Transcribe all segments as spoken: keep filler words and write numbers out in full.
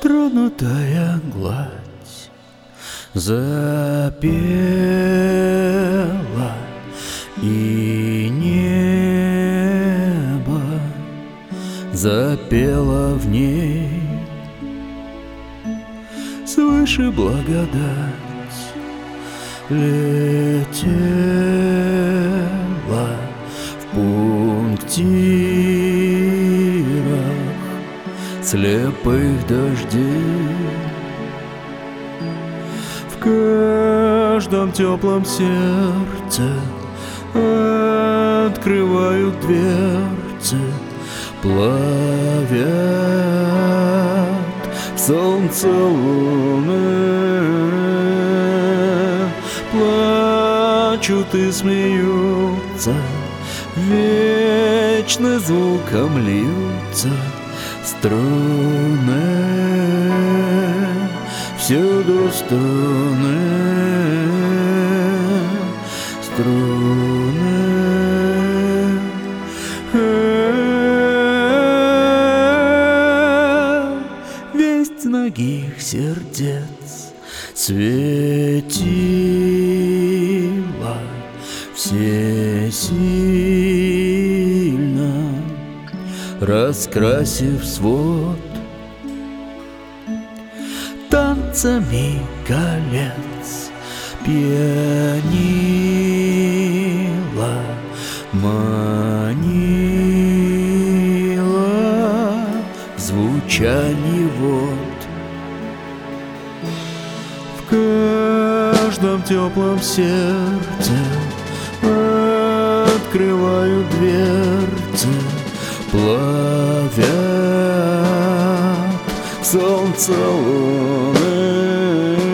Тронутая гладь запела, и небо запело в ней. Свыше благодать летела в пунктирах слепых дождей. В каждом теплом сердце открывают дверцы, плавят в солнце луны, плачут и смеются, вечно звуком льются струны, всюду струны, струны. Весть многих сердец светила всесильно, раскрасив свод танцами колец, пьянила, манила в звучании вод. В каждом теплом сердце открывают дверцы, плавят в солнце луны,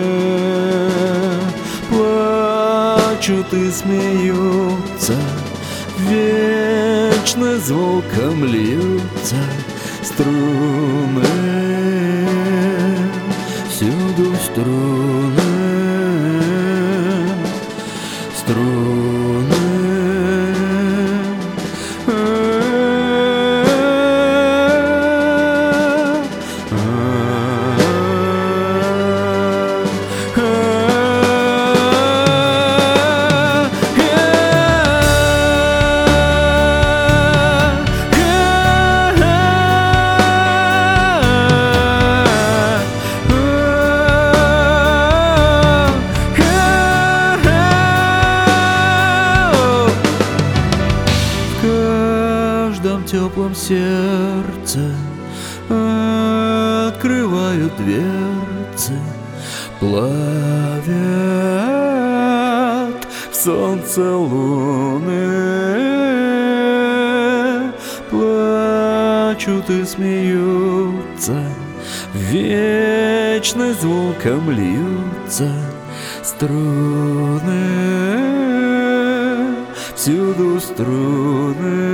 плачут и смеются, вечно звуком льются струны, всюду струны, струны. В каждом теплом сердце открывают дверцы, плавят в солнце луны, плачут и смеются, вечно звуком льются струны, всюду струны.